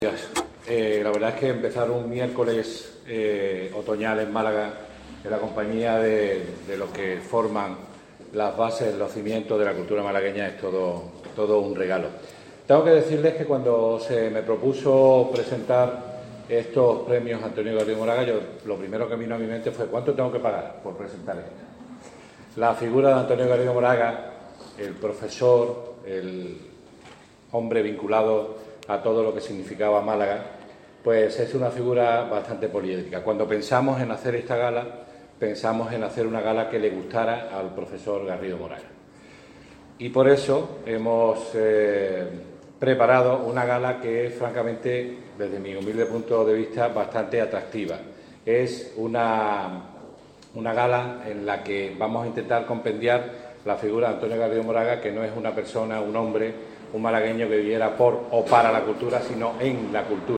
La verdad es que empezar un miércoles otoñal en Málaga en la compañía de los que forman las bases, los cimientos de la cultura malagueña es todo un regalo. Tengo que decirles que cuando se me propuso presentar estos premios Antonio Garrido Moraga, lo primero que vino a mi mente fue ¿cuánto tengo que pagar por presentar esto? La figura de Antonio Garrido Moraga, el profesor, el hombre vinculado a todo lo que significaba Málaga, pues es una figura bastante poliédrica. Cuando pensamos en hacer esta gala, pensamos en hacer una gala que le gustara al profesor Garrido Moraga. Y por eso hemos preparado una gala que es, francamente, desde mi humilde punto de vista, bastante atractiva. Es una gala en la que vamos a intentar compendiar la figura de Antonio Garrido Moraga, que no es una persona, un hombre, un malagueño que viviera por o para la cultura, sino en la cultura.